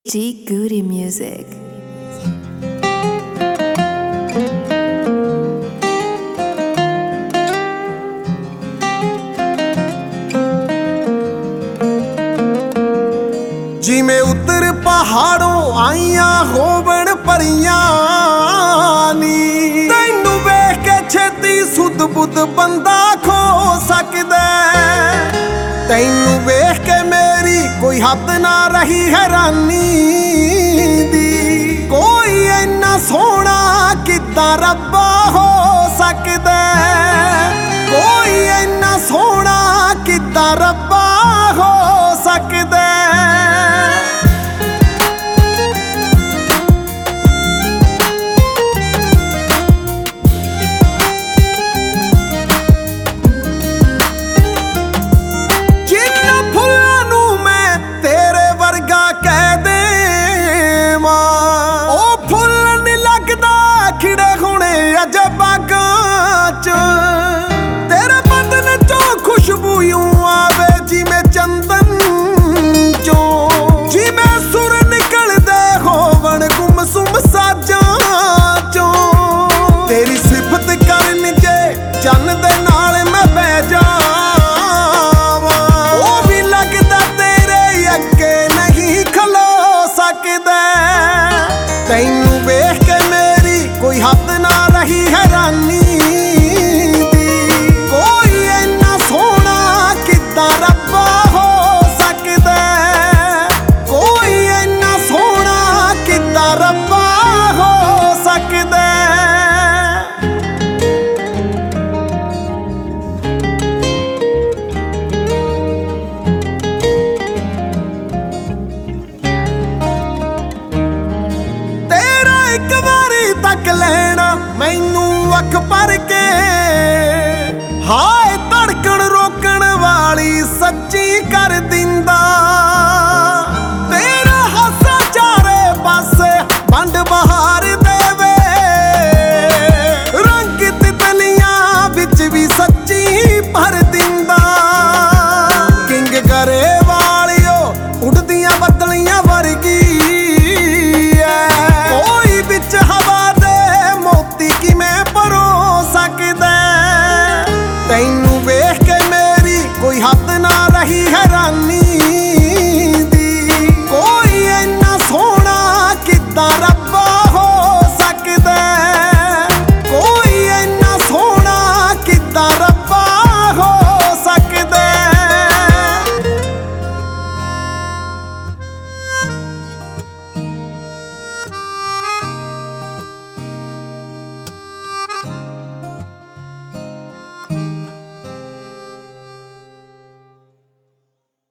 G Goody Music. जिमें उतर पहाड़ों आईया होवन परियां नी तैनू वेख के छेती सुध बुध बंदा खो सकदा। तैनू वेख के मेरी कोई हद ना रही हैरानी दी। कोई इन्ना सोहना किद्दां रब्बा हो सकदा। कोई इन्ना सोहना किद्दां रब्बा हो सकदा। तेरे बदन चो खुशबू यूं आवे जिमें चंदन चो। जिमें सुर निकलदे होवन गुमसुम साजां चो। तेरी सिफत करन जे चन्न दे नाल मैं बह जावां। ओ भी लगदा तेरे अगे नहीं खलो सकदा। तैनू वेख के मेरी कोई हद ना रही हैरानी। एक बारी तक लेना मैनू अख भर के। हाय धड़कन रोकण वाली सच्ची कर दिंदा। तेरा हासा चारे पासे बंड बहार देवे। रंग तितलियां विच भी सच्ची भर दिंदा। किंग करे वालियो उड़दियां बदलियां